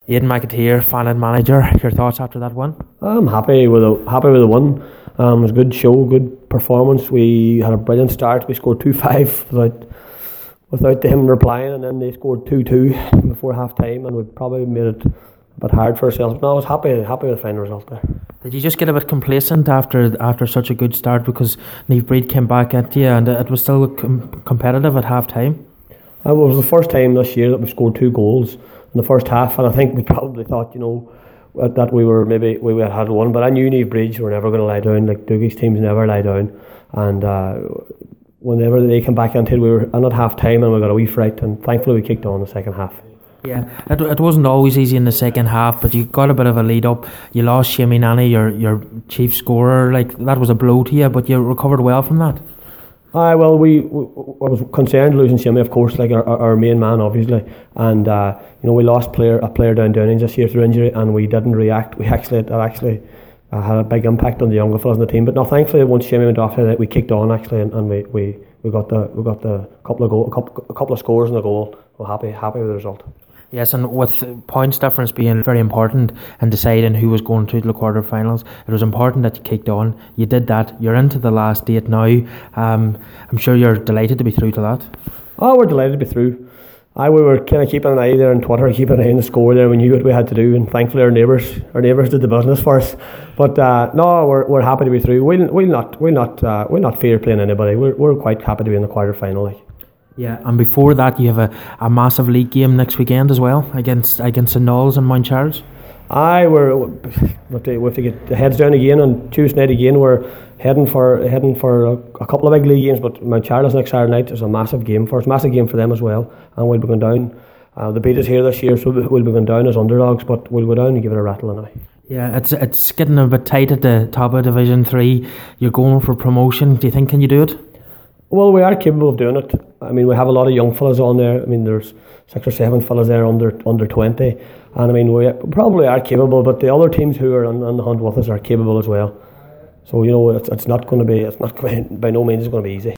Aidan McAteer, fan and manager. Your thoughts after that one? I'm happy with the win. It was a good show, good performance. We had a brilliant start. We scored 2-5 without them replying, and then they scored 2-2 before half time, and we probably made it a bit hard for ourselves. But no, I was happy with the final result there. Did you just get a bit complacent after such a good start because Niamh Bríd came back at you and it was still competitive at half time? It was the first time this year that we scored 2 goals in the first half, and I think we probably thought, that we had won. But I knew Niamh Bríd were never going to lie down. Like Dougie's teams never lie down, and whenever they came back into it, we were in at half time and we got a wee fright, and thankfully we kicked on the second half. Yeah, it wasn't always easy in the second half, but you got a bit of a lead up. You lost Seamie Nanny, your chief scorer. Like, that was a blow to you, but you recovered well from that. I was concerned losing Seamie, of course, like our main man, obviously, and we lost a player down Downings this year through injury, and we didn't react. We actually had a big impact on the younger fellas in the team. But no, thankfully, once Seamie went off, we kicked on actually, and we got the couple of scores and a goal. We're happy with the result. Yes, and with points difference being very important in deciding who was going through to the quarter-finals, it was important that you kicked on. You did that. You're into the last 8 now. I'm sure you're delighted to be through to that. Oh, we're delighted to be through. We were kind of keeping an eye there on Twitter, keeping an eye on the score there. We knew what we had to do, and thankfully our neighbours did the business for us. But no, we're happy to be through. We'll not fear playing anybody. We're quite happy to be in the quarter-final. Yeah, and before that you have a massive league game next weekend as well against St Knolls and Mount Charles. We have to get the heads down again on Tuesday night again. We're heading for a couple of big league games, but Mount Charles next Saturday night is a massive game for us, massive game for them as well, and we'll be going down. They beat us here this year, so we'll be going down as underdogs, but we'll go down and give it a rattle anyway. Yeah, it's getting a bit tight at the top of Division 3. You're going for promotion. Do you think can you do it? Well, we are capable of doing it. I mean, we have a lot of young fellas on there. I mean, there's 6 or 7 fellas there under 20, and I mean, we probably are capable. But the other teams who are on the hunt with us are capable as well. So it's not by no means going to be easy.